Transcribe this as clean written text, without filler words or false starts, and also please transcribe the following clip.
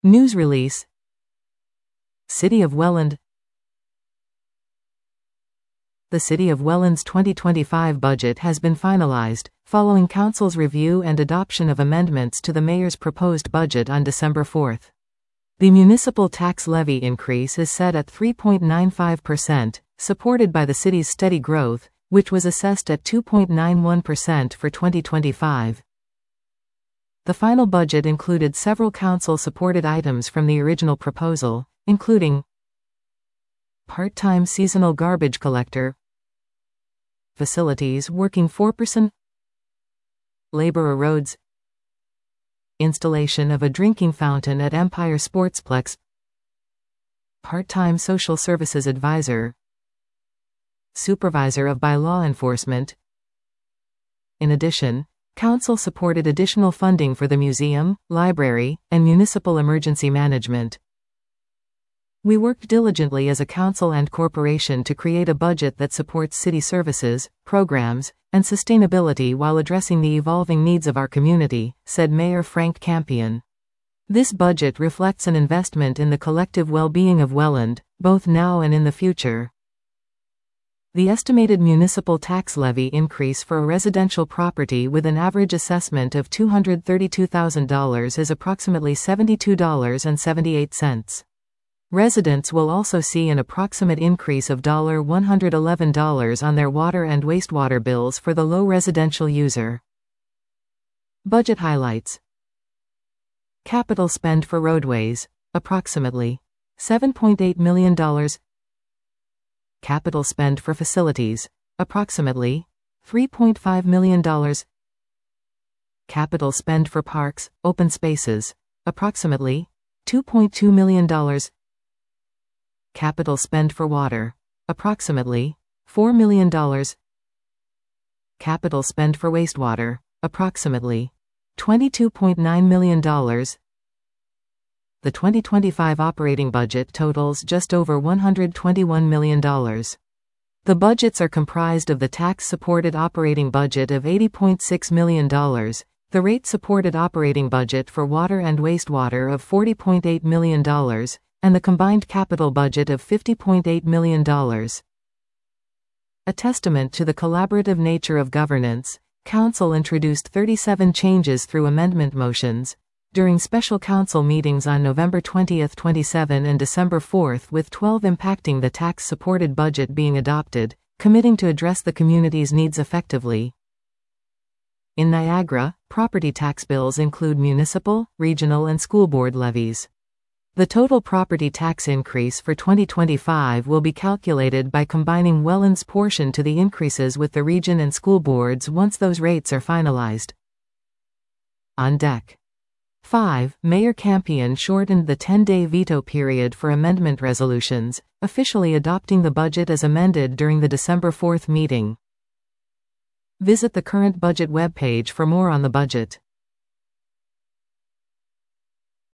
News release. City of Welland. The City of Welland's 2025 budget has been finalized, following Council's review and adoption of amendments to the Mayor's proposed budget on December 4. The municipal tax levy increase is set at 3.95%, supported by the city's steady growth, which was assessed at 2.91% for 2025. The final budget included several council-supported items from the original proposal, including part-time seasonal garbage collector, facilities working 4%, labor roads, installation of a drinking fountain at Empire Sportsplex, part-time social services advisor, supervisor of bylaw enforcement. In addition, Council supported additional funding for the museum, library, and municipal emergency management. We worked diligently as a council and corporation to create a budget that supports city services, programs, and sustainability while addressing the evolving needs of our community, said Mayor Frank Campion. This budget reflects an investment in the collective well-being of Welland, both now and in the future. The estimated municipal tax levy increase for a residential property with an average assessment of $232,000 is approximately $72.78. Residents will also see an approximate increase of $111 on their water and wastewater bills for the low residential user. Budget highlights. Capital spend for roadways, approximately $7.8 million. Capital spend for facilities, approximately $3.5 million. Capital spend for parks, open spaces, approximately $2.2 million. Capital spend for water, approximately $4 million. Capital spend for wastewater, approximately $22.9 million. The 2025 operating budget totals just over $121 million. The budgets are comprised of the tax-supported operating budget of $80.6 million, the rate-supported operating budget for water and wastewater of $40.8 million, and the combined capital budget of $50.8 million. A testament to the collaborative nature of governance, Council introduced 37 changes through amendment motions during special council meetings on November 20, 27 and December 4, with 12 impacting the tax-supported budget being adopted, committing to address the community's needs effectively. In Niagara, property tax bills include municipal, regional and school board levies. The total property tax increase for 2025 will be calculated by combining Welland's portion to the increases with the region and school boards once those rates are finalized. On deck. 5. Mayor Campion shortened the 10-day veto period for amendment resolutions, officially adopting the budget as amended during the December 4 meeting. Visit the current budget webpage for more on the budget.